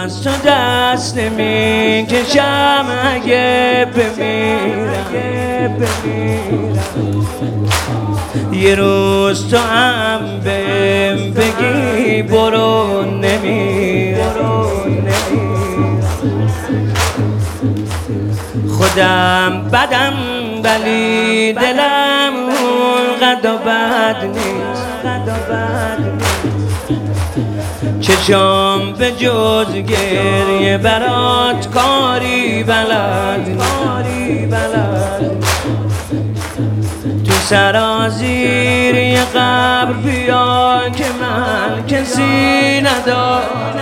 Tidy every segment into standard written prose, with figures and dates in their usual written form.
از تو دست نمی کشم اگه بمیرم. یه روز تو هم بهم بگی برو نمیرم. خودم بدم ولی دلم اونقدر بد نیست. چشام به جز گریه برات کاری بلد تو سرازیر قبر بیا که من کسی ندارم.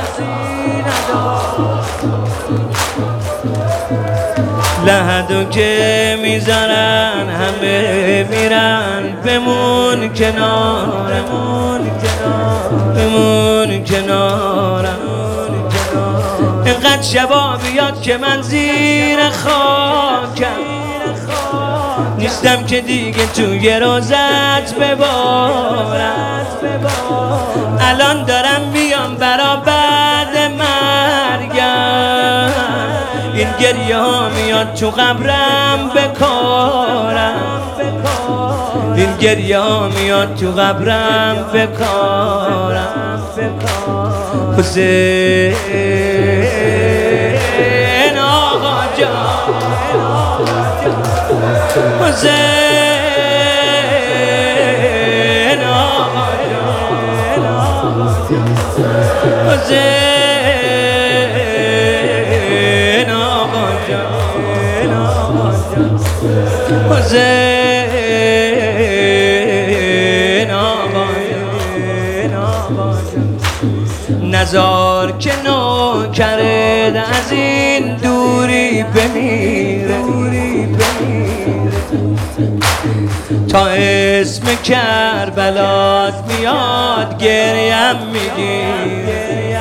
لحدو که میذارن همه میرن بمون کنارم. اینقدر شبا بیاد که من زیر خاکم نیستم که دیگه توی روزت ببارم. الان دارم میام برا بعد مرگم. این گریه ها میاد تو قبرم بکارم. این گریه ها میاد تو قبرم بکارم. حسین آقا جان، حسین آقا جان، حسین آقا جان، حسین آقا جان. نزار که نوکرت از این دوری بمیره تا اسم کربلات میاد گریم میگیره.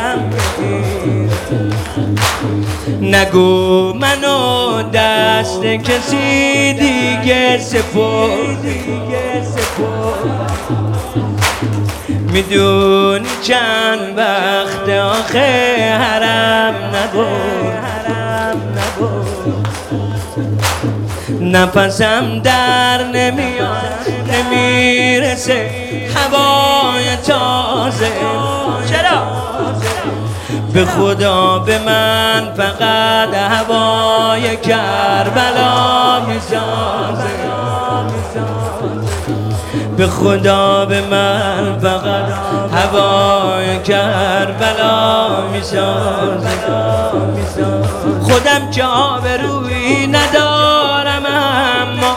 نگو منو دست کسی دیگه سپردی. میدونی چند وقت آخه حرم نبود. نفسم در نمیاد نمیرسه هوای تازه. چرا؟ به خدا به من فقط هوای کربلا میسازه. به خدا به من فقط هوای کربلا میسازه. خودم که آبرویی ندارم اما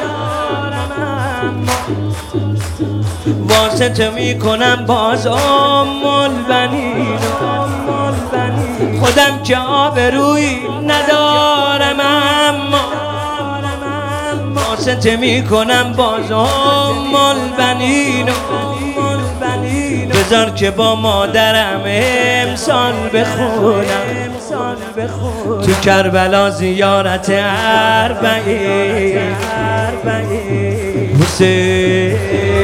واسه تو میکنم باز البنین. خودم که آبرویی ندارم اما واسه تو میکنم باز البنین. بذار که با مادرم امسال بخونم تو کربلا زیارت اربعین. حسین